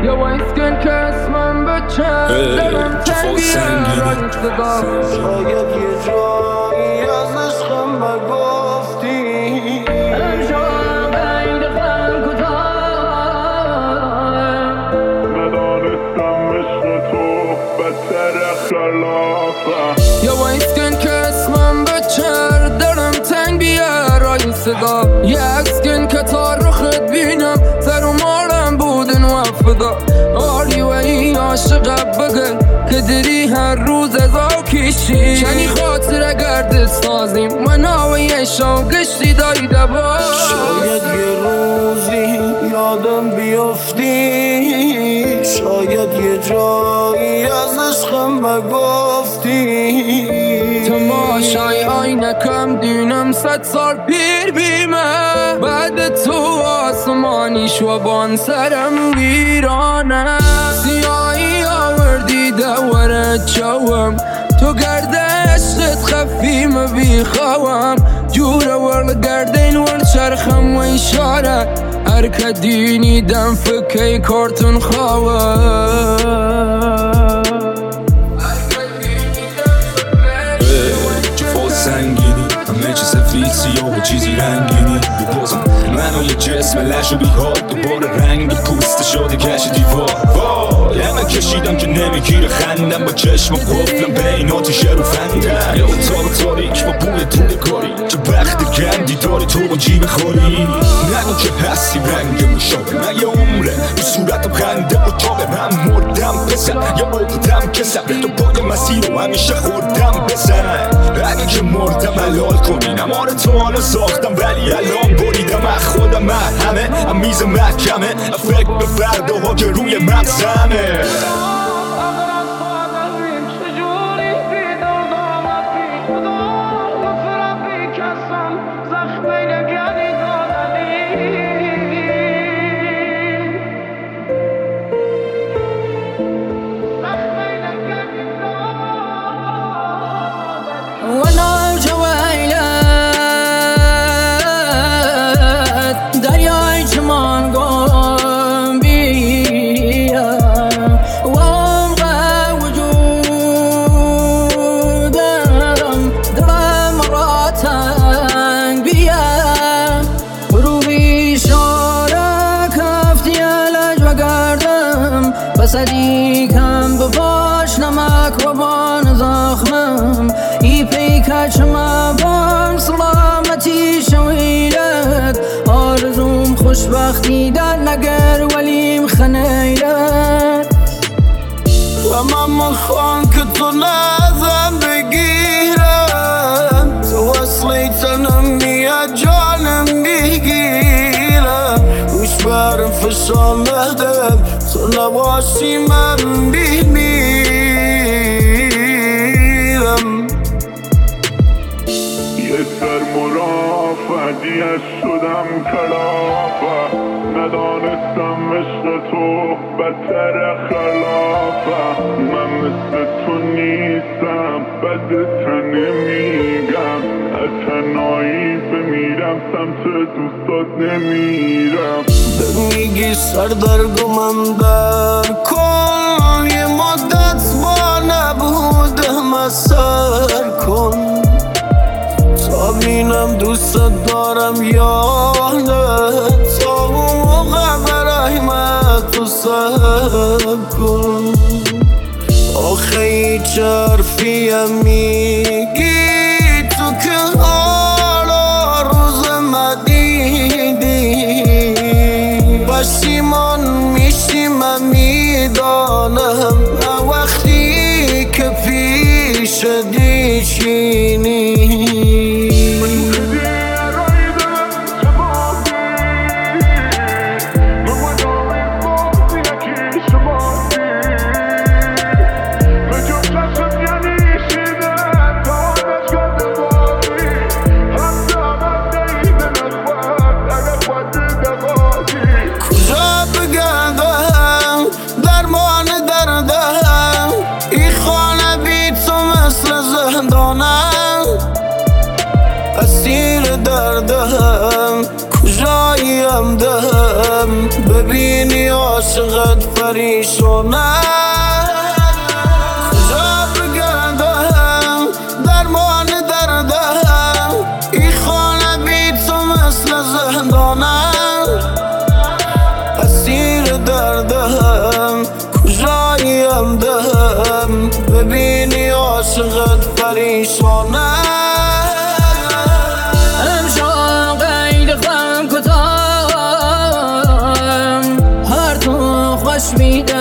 یا وایسکن که اسمم بچه دلم تنگیه رنگ صدا شاید یه جایی از عشقم بگفتی امشب این دفعه کوتاه ندانستم عشق تو بدتر خلافه یا وایسکن که اسمم بچه دلم تنگ بیار این صدا یه عکسکن که تا رخت بینم سر و مالم بودن و فدا آری و این عاشق بگل که دری هر روز از آکیشی چنی خاطر اگر دست سازیم منو یه شو گشتی دایده با شاید یه روزی یادم بیفتی شاید یه جایی از عشقم بگفتی تماشای آینکم دینم 100 سال پیر بیمه بعد تو آسمانی شوبان سرم ویرانه سیاهی آوردی دور جوم تو گرد عشقت خفیم بیخوام جور ورل گردین ورل چرخم و اشاره هرکه دینی دم فکی کارتون خواه سنگینی همه چی سفید سیاه و چیزی رنگینی بپازم منو یه جسم لش و بیحال دوباره رنگ پوست شده کش دیوار وای همه کشیدم که نمیگیره خندم با چشم و قفلم بین آتیشه رو فندم یا اتاق تاریک با بوی دونه کاری چه وقت گندی داری تو با جیب خوری نگو که هستی رنگ مشابه من یه عمره تو صورتم خنده و تابه من مردم بزن یا اقدم کسم تو پای مسیر رو همیشه خوردم بزن اگه که مردم حلال کنی نماره تو حالا ساختم ولی الان بریدم از خودم همه میز محکمه فکر به فرداها که روی مغزمه دریای چمان گم بیا و عمق وجودم دلم را تنگ بیا روی شاره کفتی علج و گردم بسدی کم بپاش نمک و بان زخمم ای پیکچ مبان سلامتی شویلت آرزوم خوشبختی در نگر ولیم خنیلت و من مخوان که تو نازم بگیرم تو اصلی تنم میاد جانم بگیرم روش برم فشان ندم تو نباشی من بمیرم یه سر مرافعیت شدم کلافه ندانستم عشق تو بدتر خلافه من مثل تو نیستم بدت نمیگم از تنهایی بمیرم سمت دوستات نمیرم میگی سردرگمم در کن یه مدت با نبودم از سر کن تا بینم دوست دارم یا نه تا موقع برای من تو صبر کن آخه هیچ حرفیم میگی تو که حالا روز مدیدی پشیمان میشی من میدانم نه وقتی که پیش دیچینی اسیر دردم کجاییم دهم ببینی عاشقت پریشانم کجا بگردم درمان دردم این خانه بی تو مثل زندانم اسیر دردم کجاییم دهم ببینی عاشقت پریشانم میده